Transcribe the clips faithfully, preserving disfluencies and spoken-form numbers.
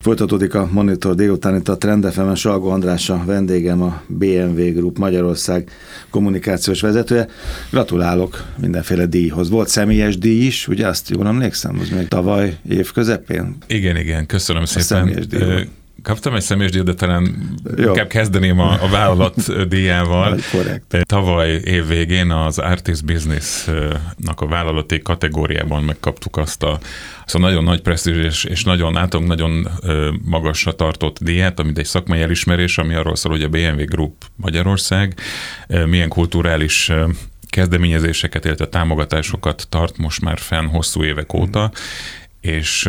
Folytatódik a Monitor délután, itt a Trend ef em-en Salgó András a vendégem, a bé em vé Group Magyarország kommunikációs vezetője. Gratulálok mindenféle díjhoz. Volt személyes díj is, ugye azt jól emlékszem, az még tavaly év közepén? Igen, igen, köszönöm a szépen. Kaptam egy személyes díjat, de talán Jó. inkább kezdeném a, a vállalat díjával. Tavaly év végén az Artist Business-nak a vállalati kategóriában megkaptuk azt a, azt a nagyon nagy presztízs és nagyon átunk, nagyon magasra tartott díjat, amit egy szakmai elismerés, ami arról szól, hogy a bé em vé Group Magyarország milyen kulturális kezdeményezéseket, illetve támogatásokat tart most már fenn hosszú évek óta, és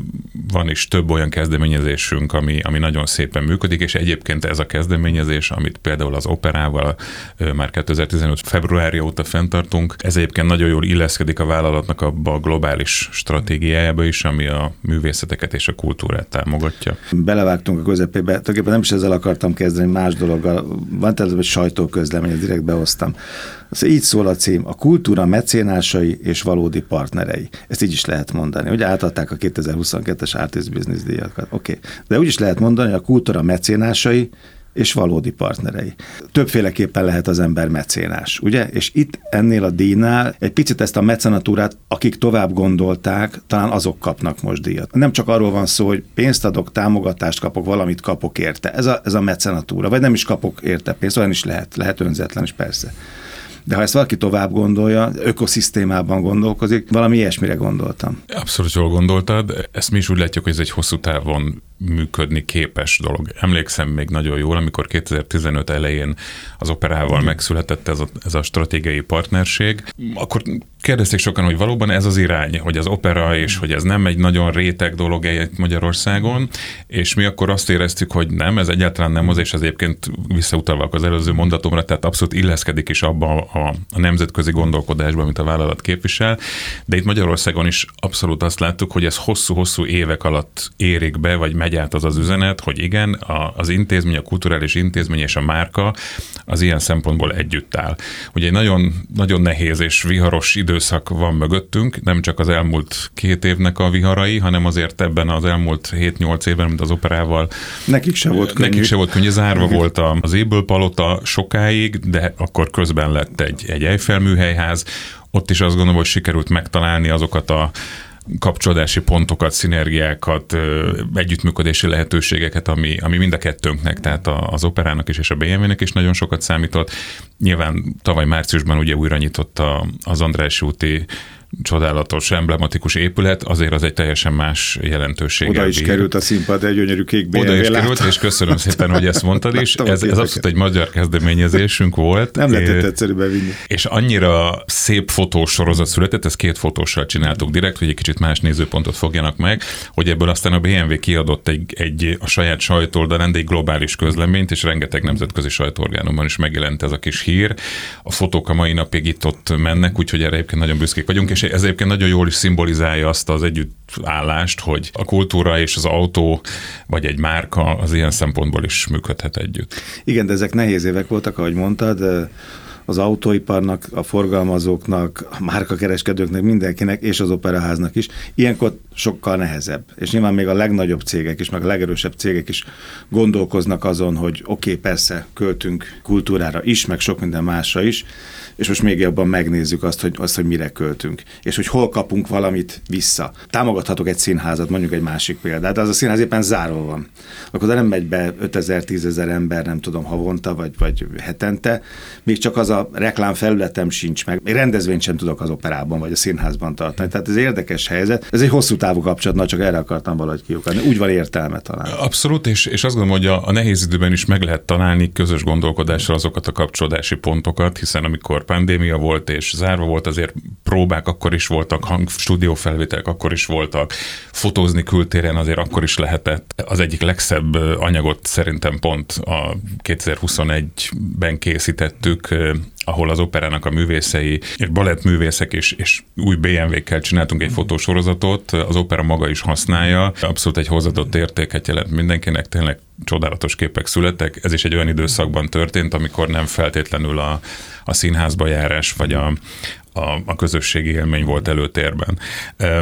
van is több olyan kezdeményezésünk, ami, ami nagyon szépen működik, és egyébként ez a kezdeményezés, amit például az Operával már kétezer-tizenöt februárja óta fenntartunk, ez egyébként nagyon jól illeszkedik a vállalatnak abba a globális stratégiájába is, ami a művészeteket és a kultúrát támogatja. Belevágtunk a közepébe, tulajdonképpen nem is ezzel akartam kezdeni, más dologgal. Van tehát egy sajtóközlemény, ezt direkt behoztam. Az így szól a cím, a kultúra mecénásai és valódi partnerei. Ezt így is lehet mondani. Ugye átadták a kétezer-huszonkettes Artist Business díjakat. Oké. Okay. De úgy is lehet mondani, hogy a kultúra mecénásai és valódi partnerei. Többféleképpen lehet az ember mecénás, ugye? És itt ennél a díjnál egy picit ezt a mecenatúrát, akik tovább gondolták, talán azok kapnak most díjat. Nem csak arról van szó, hogy pénzt adok, támogatást kapok, valamit kapok érte. Ez a, ez a mecenatúra. Vagy nem is kapok érte pénzt, olyan is lehet. Lehet önzetlen is persze. De ha ezt valaki tovább gondolja, ökoszisztémában gondolkozik, valami ilyesmire gondoltam. Abszolút jól gondoltad. Ezt mi is úgy látjuk, hogy ez egy hosszú távon működni képes dolog. Emlékszem még nagyon jól, amikor kétezer-tizenöt elején az Operával megszületett ez a, ez a stratégiai partnerség, akkor kérdezték sokan, hogy valóban ez az irány, hogy az opera, és hogy ez nem egy nagyon réteg dolog Magyarországon, és mi akkor azt éreztük, hogy nem, ez egyáltalán nem az, és ez egyébként visszautalva az előző mondatomra, tehát abszolút illeszkedik is abba a, a nemzetközi gondolkodásba, amit a vállalat képvisel, de itt Magyarországon is abszolút azt láttuk, hogy ez hosszú-hosszú évek alatt érik be, vagy megy át az az üzenet, hogy igen, a, az intézmény, a kulturális intézmény és a márka az ilyen szempontból együtt áll. Ugye egy nagyon, nagyon nehéz és viharos időszak van mögöttünk, nem csak az elmúlt két évnek a viharai, hanem azért ebben az elmúlt hét-nyolc évben, mint az Operával. Nekik se volt könnyű. Nekik se volt könnyű, zárva volt az Éből palota sokáig, de akkor közben lett egy, egy Eiffel műhelyház. Ott is azt gondolom, hogy sikerült megtalálni azokat a kapcsolódási pontokat, szinergiákat, együttműködési lehetőségeket, ami, ami mind a kettőnknek, tehát az Operának is és a bé em vé-nek is nagyon sokat számított. Nyilván tavaly márciusban ugye újra nyitott az Andrássy úti csodálatos, emblematikus épület, azért az egy teljesen más jelentőséggel Oda is bír. Került a színpad, egy gyönyörű kék bé em vé. Oda is került, és köszönöm szépen, hogy ezt mondtad is. Ez, ez abszolút egy magyar kezdeményezésünk volt. Nem lehetett egyszerű bevinni. És annyira szép fotósorozat született, ezt két fotóssal csináltuk direkt, hogy egy kicsit más nézőpontot fogjanak meg, hogy ebből aztán a bé em vé kiadott egy, egy a saját sajtóoldalán, de egy globális közleményt, és rengeteg nemzetközi sajtóorgánumban is megjelent ez a kis hír. A fotók a mai napig itt-ott mennek, úgyhogy erre egyébként nagyon büszkék vagyunk, és ez egyébként nagyon jól is szimbolizálja azt az együttállást, hogy a kultúra és az autó, vagy egy márka az ilyen szempontból is működhet együtt. Igen, de ezek nehéz évek voltak, ahogy mondtad, az autóiparnak, a forgalmazóknak, a márkakereskedőknek, mindenkinek, és az operaháznak is. Ilyenkor sokkal nehezebb. És nyilván még a legnagyobb cégek is, meg a legerősebb cégek is gondolkoznak azon, hogy oké, okay, persze költünk kultúrára is, meg sok minden másra is, és most még jobban megnézzük azt, hogy, azt, hogy mire költünk, és hogy hol kapunk valamit vissza. Támogathatok egy színházat, mondjuk egy másik példát, de az a színház éppen zárva van. Akkor nem megy be ötezer-tízezer ember, nem tudom, havonta, vagy, vagy hetente, még csak az a reklámfelületem sincs meg. Még rendezvényt sem tudok az operában, vagy a színházban tartani. Tehát ez érdekes helyzet. Ez egy hosszú távú kapcsolat, na csak erre akartam valahogy kiukadni. Úgy van értelme talán. Abszolút, és, és azt gondolom, hogy a, a nehéz időben is meg lehet találni közös gondolkodással azokat a kapcsolódási pontokat, hiszen amikor pandémia volt és zárva volt, azért próbák akkor is voltak, hang, stúdiófelvételek akkor is voltak, fotózni kültéren azért akkor is lehetett. Az egyik legszebb anyagot szerintem pont a kétezer-huszonegyben készítettük, ahol az operának a művészei, és balettművészek és, és új bé em vé-kkel csináltunk egy fotósorozatot, az opera maga is használja, abszolút egy hozzáadott értéket jelent mindenkinek, tényleg csodálatos képek születtek. Ez is egy olyan időszakban történt, amikor nem feltétlenül a, a színházba járás, vagy a, a, a közösségi élmény volt előtérben.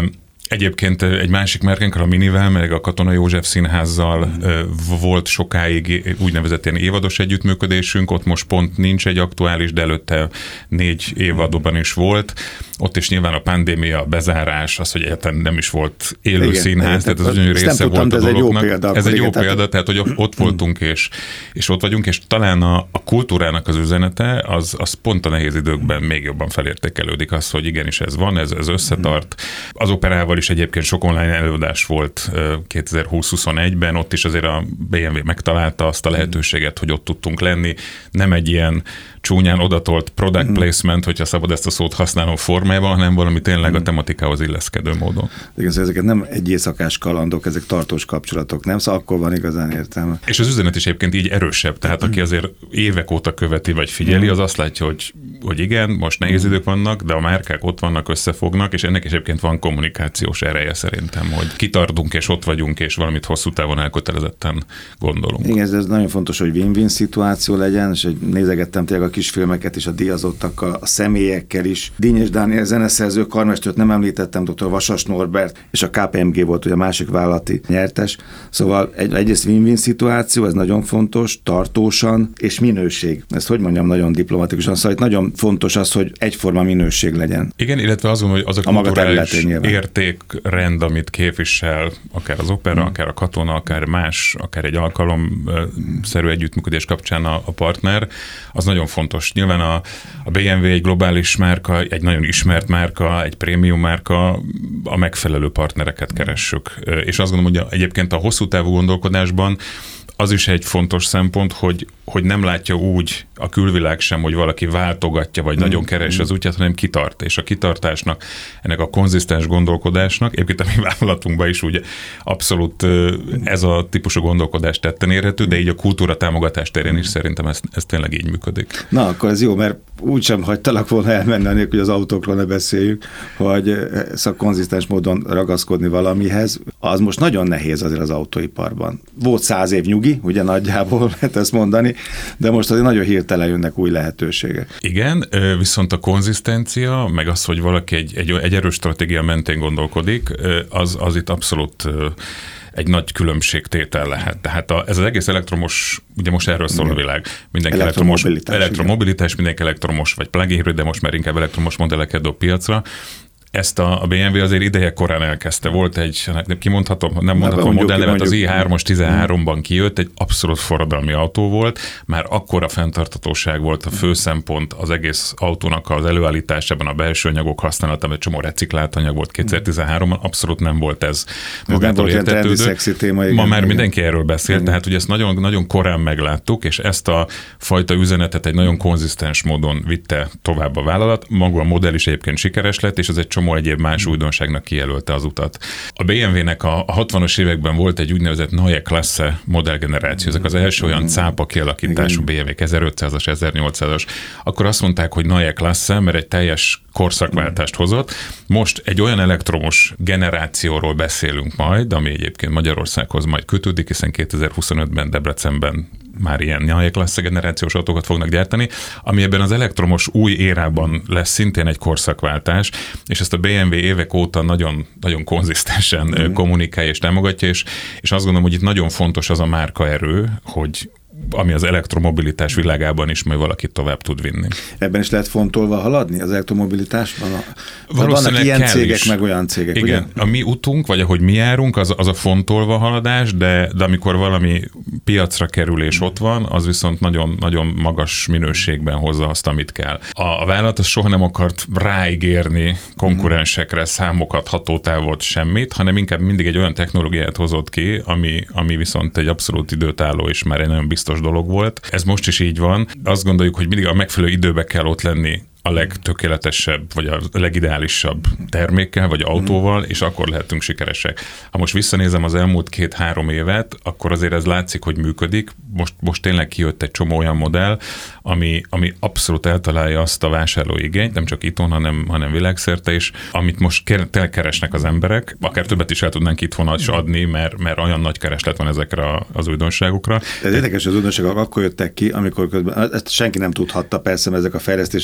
Egyébként egy másik márkánkkal, a Minivel, meg a Katona József Színházzal mm. volt sokáig úgynevezett ilyen évados együttműködésünk, ott most pont nincs egy aktuális, de előtte négy évadban is volt. Ott is nyilván a pandémia, a bezárás, az, hogy egyáltalán nem is volt élő igen, színház, tehát ez ugyanúgy része tudtam, volt a dolognak. Ez egy jó példa. Ez egy jó tehát... példa, tehát hogy ott voltunk és, és ott vagyunk, és talán a, a kultúrának az üzenete, az, az pont a nehéz időkben még jobban felértékelődik az, hogy igenis ez van, ez, ez összetart. Az operával is egyébként sok online előadás volt kétezer-húsz-huszonegyben, ott is azért a bé em vé megtalálta azt a lehetőséget, hogy ott tudtunk lenni. Nem egy ilyen csúnyán odatolt product placement, hogyha szabad ezt a szót használom formájában, hanem valami tényleg a tematikához illeszkedő módon. Igen, szóval ezeket nem egy éjszakás kalandok, ezek tartós kapcsolatok, nem? Szóval akkor van igazán értelme. És az üzenet is egyébként így erősebb, tehát aki azért évek óta követi vagy figyeli, az azt látja, hogy, hogy igen, most nehéz idők vannak, de a márkák ott vannak, összefognak, és ennek is egyébként van kommunikációs ereje szerintem, hogy kitartunk és ott vagyunk, és valamit hosszú távon elkötelezetten gondolunk. Igen, ez nagyon fontos, hogy win-win szituáció legyen, és hogy nézegettem tényleg a kisfilmeket és a díjazottakkal, a személyekkel is. Dínyes Dániel zeneszerző, karmestert nem említettem, dr. Vasas Norbert, és a ká pé em gé volt ugye a másik vállalati nyertes. Szóval egy, egyrészt win-win szituáció, ez nagyon fontos, tartósan, és minőség. Ezt hogy mondjam nagyon diplomatikusan, szóval itt nagyon fontos az, hogy egyforma minőség legyen. Igen, illetve azon, hogy az a, a kulturális értékrend, amit képvisel, akár az opera, hmm. akár a Katona, akár más, akár egy alkalomszerű együttműködés kapcsán a, a partner, az nagyon fontos. Nyilván a, a bé em vé egy globális márka, egy nagyon ismert márka, egy prémium márka, a megfelelő partnereket keressük. És azt gondolom, hogy egyébként a hosszú távú gondolkodásban az is egy fontos szempont, hogy, hogy nem látja úgy a külvilág sem, hogy valaki váltogatja, vagy mm. nagyon keresi az útját, hanem kitart. És a kitartásnak, ennek a konzisztens gondolkodásnak, egyébként a mi vállalatunkban is ugye abszolút ez a típusú gondolkodás tetten érhető, de így a kultúra támogatás terén is szerintem ez, ez tényleg így működik. Na, akkor ez jó, mert úgysem hagytalak volna elmenni, anélkül, hogy az autókról ne beszéljük, hogy szóval konzisztens módon ragaszkodni valamihez. Az most nagyon nehéz azért az autóiparban. Volt száz év nyugi, ugye nagyjából lehet ezt mondani, de most azért nagyon hirtelen jönnek új lehetőségek. Igen, viszont a konzisztencia, meg az, hogy valaki egy, egy, egy erős stratégia mentén gondolkodik, az, az itt abszolút egy nagy különbségtétel lehet. Tehát a, ez az egész elektromos, ugye most erről szól a világ, mindenki elektromobilitás, elektromobilitás mindenki elektromos, vagy plug-in, de most már inkább elektromos modelleket dob piacra. Ezt a, a bé em vé azért ideje korán elkezdte. Volt egy, kimondhatom, nem mondhatom a modellnevet, az i hármas tizenháromban kijött, egy abszolút forradalmi autó volt, már akkor a fenntarthatóság volt a fő szempont az egész autónak az előállításában, a belső anyagok használatában, egy csomó reciklált anyag volt kétezer-tizenháromban, abszolút nem volt ez magától értetődő. Ma igen, már igen. Mindenki erről beszél, igen. Tehát ugye ezt nagyon, nagyon korán megláttuk, és ezt a fajta üzenetet egy nagyon konzisztens módon vitte tovább a vállalat. Maga a modell is egyébként sikeres lett, és ez egy csomó egyéb más újdonságnak kijelölte az utat. A bé em vé-nek a hatvanas években volt egy úgynevezett Neue Klasse modellgeneráció, ezek az első olyan cápa kialakítású bé em vé ezerötszázas, ezernyolcszázas. Akkor azt mondták, hogy Neue Klasse, mert egy teljes korszakváltást hozott. Most egy olyan elektromos generációról beszélünk majd, ami egyébként Magyarországhoz majd kötődik, hiszen kétezer-huszonötben Debrecenben már ilyen Neue Klasse generációs autókat fognak gyártani, ami ebben az elektromos új érában lesz szintén egy korszakváltás, és ezt a bé em vé évek óta nagyon, nagyon konzisztensen mm. kommunikálja és támogatja, és, és azt gondolom, hogy itt nagyon fontos az a márkaerő, hogy ami az elektromobilitás világában is majd valakit tovább tud vinni. Ebben is lehet fontolva haladni az elektromobilitásban? Vannak ilyen cégek, is. Meg olyan cégek, igen, ugye? A mi utunk, vagy ahogy mi járunk, az, az a fontolva haladás, de, de amikor valami piacra kerül és ott van, az viszont nagyon, nagyon magas minőségben hozza azt, amit kell. A, a vállalat az soha nem akart ráígérni konkurensekre számokat, hatótávot, semmit, hanem inkább mindig egy olyan technológiát hozott ki, ami, ami viszont egy abszolút időtálló és már egy nagyon biztos dolog volt. Ez most is így van. Azt gondoljuk, hogy mindig a megfelelő időbe kell ott lenni a legtökéletesebb, vagy a legideálisabb termékkel, vagy autóval, és akkor lehetünk sikeresek. Ha most visszanézem az elmúlt két-három évet, akkor azért ez látszik, hogy működik. Most, most tényleg kijött egy csomó olyan modell, ami, ami abszolút eltalálja azt a vásárló igényt, nem csak itthon, hanem, hanem világszerte is, amit most tényleg keresnek az emberek, akár többet is el tudnánk itthon is adni, mert, mert olyan nagy kereslet van ezekre az újdonságokra. Ez érdekes, az újdonságok akkor jöttek ki, amikor közben, ezt senki nem tudhatta, persze, ezek a fejlesztések öt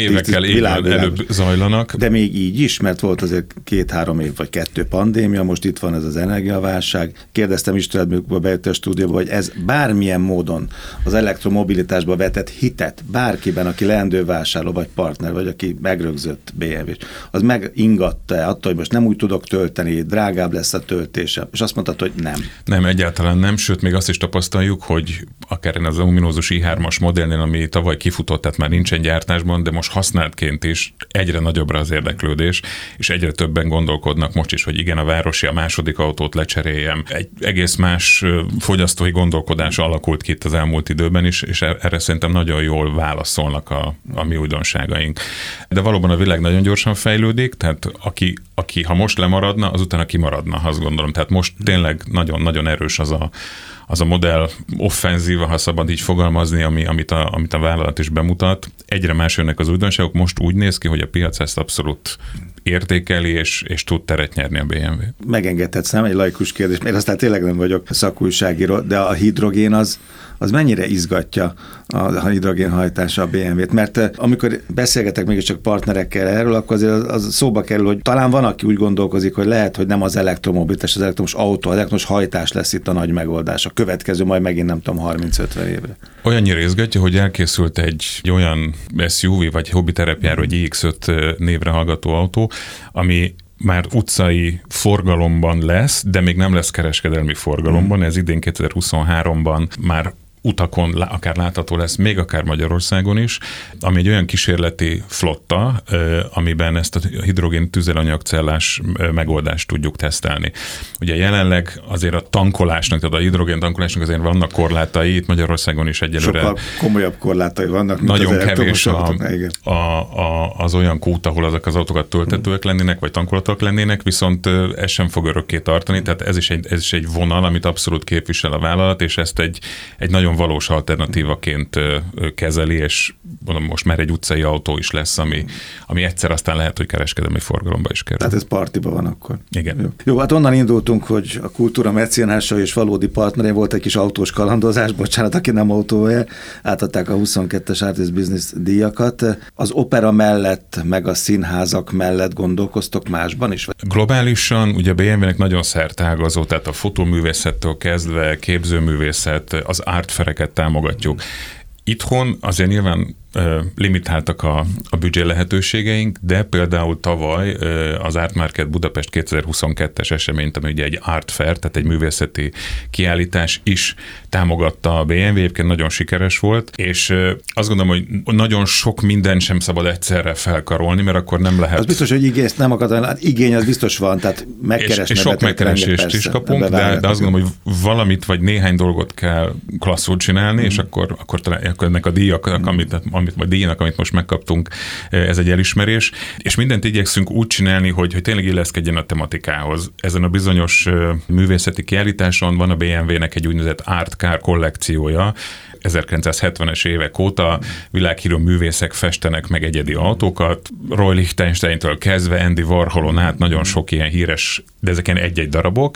évekkel világ, világ. előbb zajlanak. De még így is, mert volt azért két-három év vagy kettő pandémia, most itt van ez az energiaválság. Kérdeztem Istvánra, amikor bejött a stúdióba, hogy ez bármilyen módon az elektromobilitásba vetett hitet bárkiben, aki leendő vásárló, vagy partner, vagy aki megrögzött bé em vé-s, az megingatta attól, hogy most nem úgy tudok tölteni, drágább lesz a töltése, és azt mondtad, hogy nem. Nem, egyáltalán nem, sőt, még azt is tapasztaljuk, hogy akár az ominózus i hármas modellnél, ami tavaly kifutott, tehát már nincsen gyártásban, de most használtként is egyre nagyobbra az érdeklődés, és egyre többen gondolkodnak most is, hogy igen, a városi, a második autót lecseréljem. Egy egész más fogyasztói gondolkodás alakult ki itt az elmúlt időben is, és erre szerintem nagyon jól válaszolnak a, a mi újdonságaink. De valóban a világ nagyon gyorsan fejlődik, tehát aki, aki ha most lemaradna, az utána kimaradna, azt gondolom. Tehát most tényleg nagyon-nagyon erős az a az a modell offenzíva, ha szabad így fogalmazni, ami, amit, a, amit a vállalat is bemutat. Egyre más jönnek az újdonságok, most úgy néz ki, hogy a piac ezt abszolút értékeli, és, és tud teret nyerni a bé em vé. Megengedhetsz, nem egy laikus kérdés, mert aztán tényleg nem vagyok szakújságíró, de a hidrogén az, az mennyire izgatja a hidrogénhajtása a bé em vét? Mert amikor beszélgetek mégiscsak partnerekkel erről, akkor azért az, az szóba kerül, hogy talán van, aki úgy gondolkozik, hogy lehet, hogy nem az elektromobilitás, az elektromos autó, az elektromos hajtás lesz itt a nagy megoldás. A következő majd megint nem tudom, harminc-ötven évre. Olyannyira izgatja, hogy elkészült egy olyan es u vé vagy hobbiterepjáró, egy i iksz öt névre hallgató autó, ami már utcai forgalomban lesz, de még nem lesz kereskedelmi forgalomban. Ez idén kétezer-huszonháromban már utakon akár látható lesz, még akár Magyarországon is, ami egy olyan kísérleti flotta, amiben ezt a hidrogén tüzelanyagcellás megoldást tudjuk tesztelni. Ugye jelenleg azért a tankolásnak, tehát a hidrogén tankolásnak azért vannak korlátai, itt Magyarországon is egyelőre. Sokkal komolyabb korlátai vannak. Nagyon kevés a, a, a, az olyan kút, ahol azok az autókat töltetőek lennének, vagy tankolatok lennének, viszont ez sem fog örökké tartani, tehát ez is egy, ez is egy vonal, amit abszolút képvisel a vállalat, és ezt egy, egy nagyon valós alternatívaként kezeli, és mondom, most már egy utcai autó is lesz, ami, ami egyszer aztán lehet, hogy kereskedelmi forgalomba is kerül. Tehát ez partiba van akkor. Igen. Jó, Jó hát onnan indultunk, hogy a kultúra mecénása és valódi partneré volt egy kis autós kalandozás, bocsánat, aki nem autója, átadták a huszonkettes Artist Business díjakat. Az opera mellett, meg a színházak mellett gondolkoztok másban is? Globálisan ugye a bé em vé-nek nagyon szerteágazó, tehát a fotóművészettől kezdve képzőművészet, az artfaireket támogatjuk. Itthon azért nyilván limitáltak a, a büdzsé lehetőségeink, de például tavaly az Art Market Budapest kétezer-huszonkettes eseményt, ami ugye egy art fair, tehát egy művészeti kiállítás is támogatta a bé em vé, egyébként nagyon sikeres volt, és azt gondolom, hogy nagyon sok mindent sem szabad egyszerre felkarolni, mert akkor nem lehet. Az biztos, hogy igény, nem akartam, hát igény az biztos van, tehát megkeresni. És, és sok megkeresést is kapunk, de, de azt gondolom, hogy valamit vagy néhány dolgot kell klasszul csinálni, mm. és akkor, akkor, akkor ennek a díjaknak, mm. amit amit majd díjnak, amit most megkaptunk, ez egy elismerés, és mindent igyekszünk úgy csinálni, hogy, hogy tényleg illeszkedjen a tematikához. Ezen a bizonyos művészeti kiállításon van a bé em vé-nek egy úgynevezett Art Car kollekciója, ezerkilencszázhetvenes évek óta világhírű művészek festenek meg egyedi autókat, Roy Lichtensteintől kezdve Andy Warholon át nagyon sok ilyen híres, de ezeken egy-egy darabok,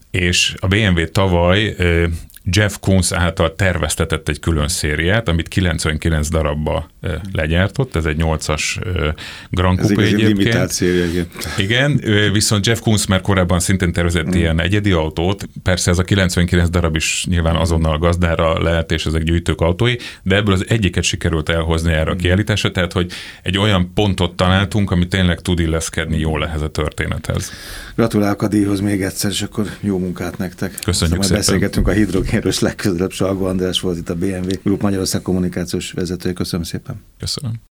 és a bé em vé tavaly Jeff Koons által terveztetett egy külön szériát, amit kilencvenkilenc darabba legyártott, ez egy nyolcas Grand Coupe egyébként. Ez egy limitált széria, igen. Igen, viszont Jeff Koons már korábban szintén tervezett mm. ilyen egyedi autót, persze ez a kilencvenkilenc darab is nyilván azonnal gazdára lehet, és ezek gyűjtők autói, de ebből az egyiket sikerült elhozni erre a kiállításra, tehát hogy egy olyan pontot találtunk, ami tényleg tud illeszkedni jól ehhez a történethez. Gratulálok a díjhoz még egyszer, és akkor jó munkát nektek. Köszönjük szépen. Beszélgetünk a hidrogénről legközelebb. Salgó András volt itt a bé em vé Group Magyarország kommunikációs vezetője. Köszönöm szépen. Köszönöm.